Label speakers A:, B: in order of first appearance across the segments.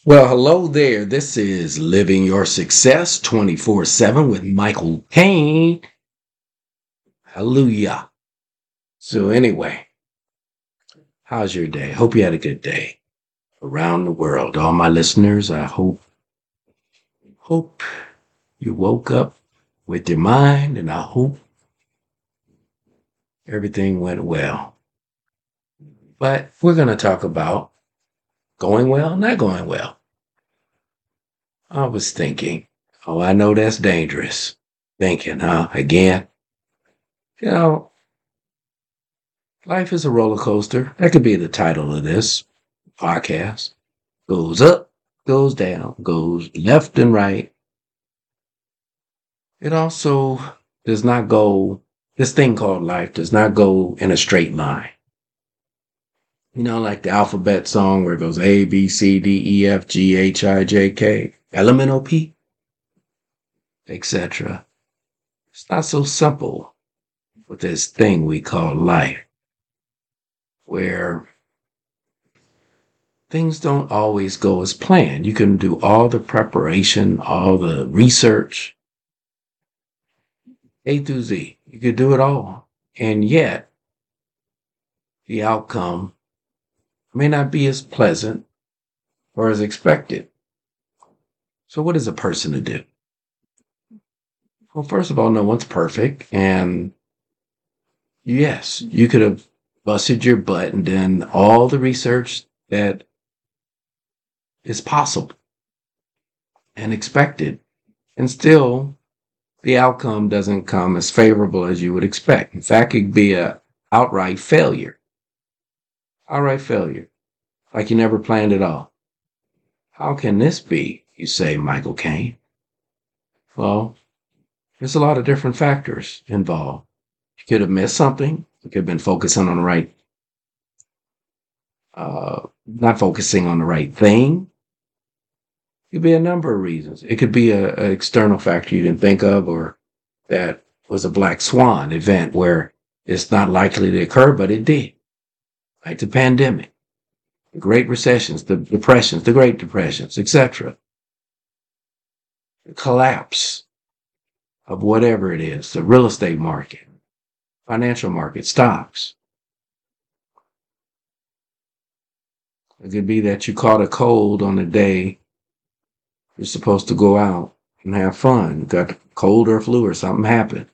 A: Well, hello there. This is Living Your Success 24/7 with Michael Kane. Hallelujah. So, anyway, how's your day? Hope you had a good day around the world. All my listeners, I hope you woke up with your mind, and I hope everything went well. But we're going to talk about going well, not going well. I was thinking, oh, I know that's dangerous. Thinking, huh? Again, you know, life is a roller coaster. That could be the title of this podcast. Goes up, goes down, goes left and right. It also does not go, this thing called life does not go in a straight line. You know, like the alphabet song where it goes A, B, C, D, E, F, G, H, I, J, K, L, M, N, O, P, etc. It's not so simple with this thing we call life, where things don't always go as planned. You can do all the preparation, all the research, A through Z. You could do it all. And yet, the outcome may not be as pleasant or as expected. So, what is a person to do? Well, first of all, no one's perfect. And yes, you could have busted your butt and done all the research that is possible and expected. And still, the outcome doesn't come as favorable as you would expect. In fact, it could be a outright failure. Outright failure. Like you never planned at all. How can this be, you say, Michael Kane? Well, there's a lot of different factors involved. You could have missed something. You could have been focusing on the right, not focusing on the right thing. It could be a number of reasons. It could be an external factor you didn't think of, or that was a black swan event where it's not likely to occur, but it did. Like the pandemic, the Great Recessions, the Depressions, the Great Depressions, etc. The collapse of whatever it is, the real estate market, financial market, stocks. It could be that you caught a cold on the day you're supposed to go out and have fun. You got a cold or flu or something happened.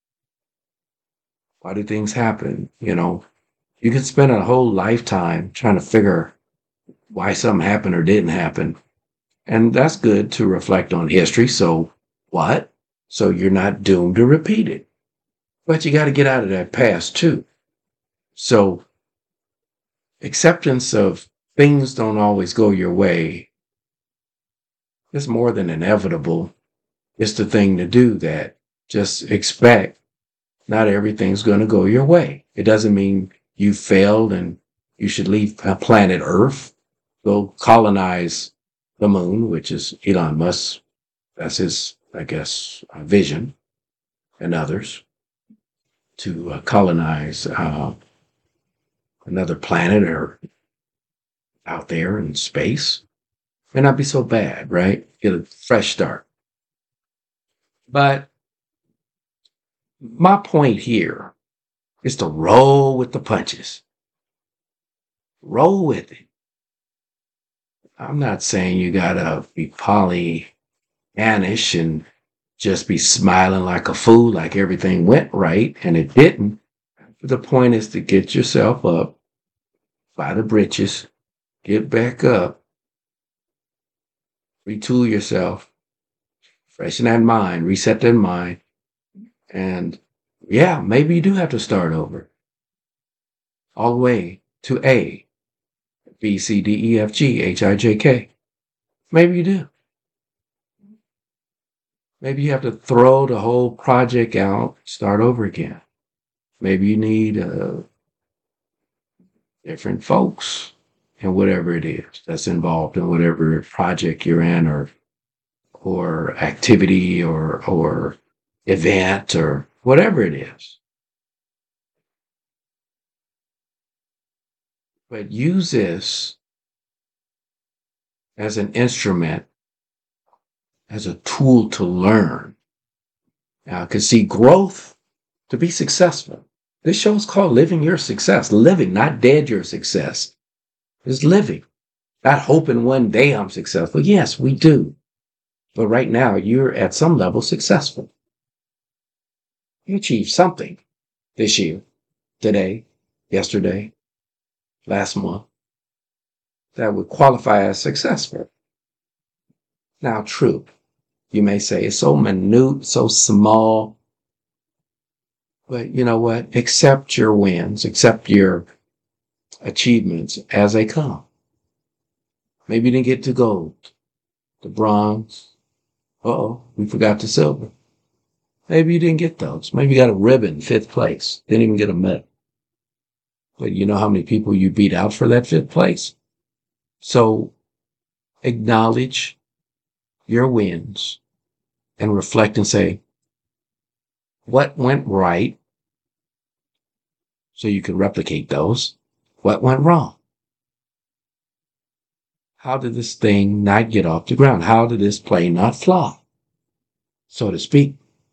A: Why do things happen? You know, you can spend a whole lifetime trying to figure why something happened or didn't happen. And that's good to reflect on history. So what? So you're not doomed to repeat it. But you got to get out of that past too. So acceptance of things don't always go your way is more than inevitable. It's the thing to do that. Just expect not everything's going to go your way. It doesn't mean you failed and you should leave planet Earth, go colonize the moon, which is Elon Musk. That's his, I guess, vision, and others to colonize another planet or out there in space. May not be so bad, right? Get a fresh start. But my point here is to roll with the punches. Roll with it. I'm not saying you gotta be Pollyannish and just be smiling like a fool, like everything went right and it didn't. But the point is to get yourself up by the britches, get back up, retool yourself, freshen that mind, reset that mind, and yeah, maybe you do have to start over all the way to A, B, C, D, E, F, G, H, I, J, K. Maybe you do. Maybe you have to throw the whole project out, start over again. Maybe you need different folks and whatever it is that's involved in whatever project you're in or activity or event or whatever it is. But use this as an instrument, as a tool to learn. Now, because see, growth to be successful. This show is called Living Your Success. Living, not dead your success. It's living. Not hoping one day I'm successful. Yes, we do. But right now, you're at some level successful. You achieved something this year, today, yesterday, last month, that would qualify as successful. Now, true, you may say it's so minute, so small. But you know what? Accept your wins, accept your achievements as they come. Maybe you didn't get to gold, the bronze. We forgot the silver. Maybe you didn't get those. Maybe you got a ribbon, 5th place. Didn't even get a medal. But you know how many people you beat out for that 5th place? So acknowledge your wins and reflect and say, what went right? So you can replicate those. What went wrong? How did this thing not get off the ground? How did this plane not fly? So to speak.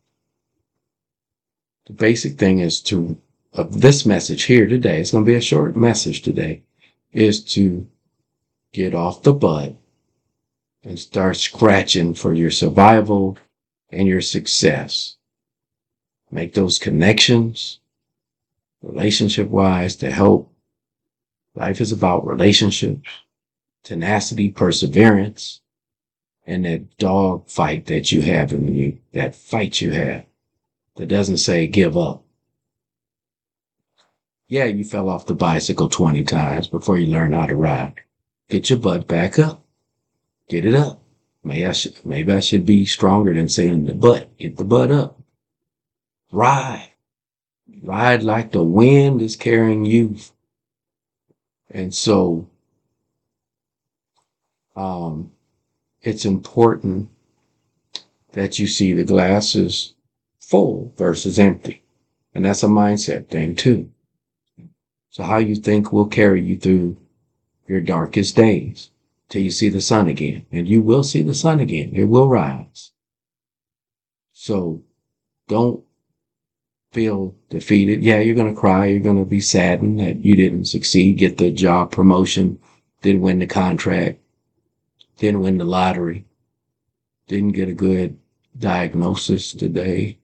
A: The basic thing is of this message here today, it's going to be a short message today, is to get off the butt and start scratching for your survival and your success. Make those connections, relationship-wise, to help. Life is about relationships, tenacity, perseverance, and that dog fight that you have in you, that fight you have that doesn't say give up. Yeah, you fell off the bicycle 20 times before you learn how to ride. Get your butt back up. Get it up. Maybe I should be stronger than saying the butt. Get the butt up. Ride. Ride like the wind is carrying you. And so, it's important that you see the glasses full versus empty. And that's a mindset thing too. So how you think will carry you through your darkest days till you see the sun again. And you will see the sun again. It will rise. So don't feel defeated. Yeah, you're going to cry. You're going to be saddened that you didn't succeed, get the job promotion, didn't win the contract, didn't win the lottery, didn't get a good diagnosis today.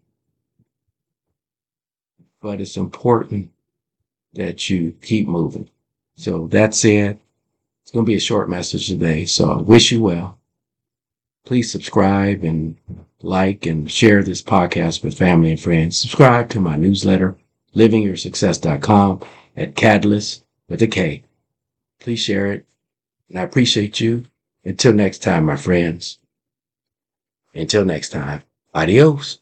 A: But it's important that you keep moving. So that said, it's going to be a short message today. So I wish you well. Please subscribe and like and share this podcast with family and friends. Subscribe to my newsletter, livingyoursuccess.com at Catalyst with a K. Please share it. And I appreciate you. Until next time, my friends. Until next time, adios.